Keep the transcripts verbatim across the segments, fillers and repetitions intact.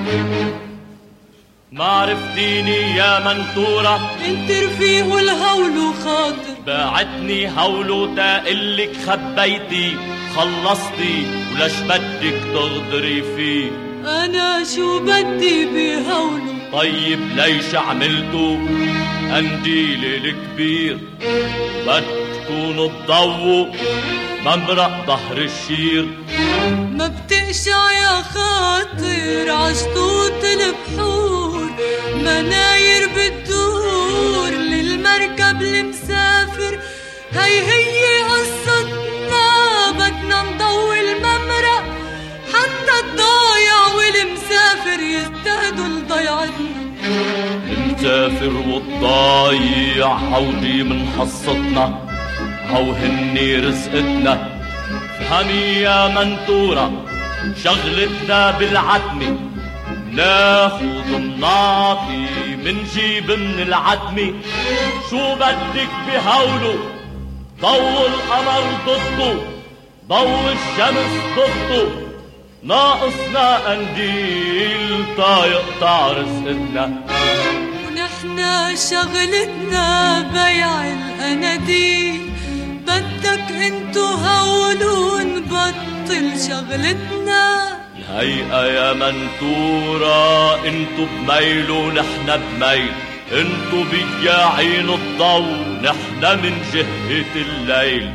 ما عرفتيني يا منتورة، انت رفيق الهول وخاطر، بعتني هولو تقلك خبيتي خلصتي، ولش بدك تغدري فيه؟ انا شو بدي بهولو؟ طيب ليش عملتو قنديل الكبير؟ بدكون تضووا ممرق ظهر الشير. ما بتقشع يا خاطر عشطوط البحور، مناير بتدور للمركب المسافر. هي هي قصتنا، بدنا نضوي الممرق حتى الضايع والمسافر يستهدوا لضيعتنا. المسافر والضايع هودي من حصتنا، هو هني رزقتنا. فهمي يا منتورة شغلتنا بالعتمة، ناخد ونعطي منجيب من العتمة. شو بدك بهولو؟ ضو القمر ضده، ضو الشمس ضده، ناقصنا قنديل تا يقطع رزقتنا. ونحنا شغلتنا بيع القناديل، بدك انتو هولو نبطل شغلتنا. الهيئة يا منتورة انتو بميل ونحنا بميل، انتو بياعين الضو نحنا من جهة الليل.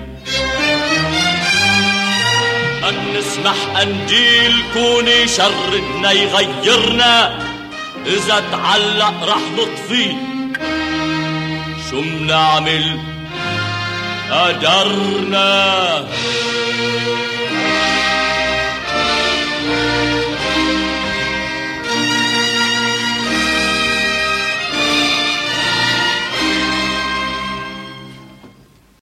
أن نسمح قنديل كوني شردنا يغيرنا، إذا تعلق رح نطفيه. شو منعمل قدرنا؟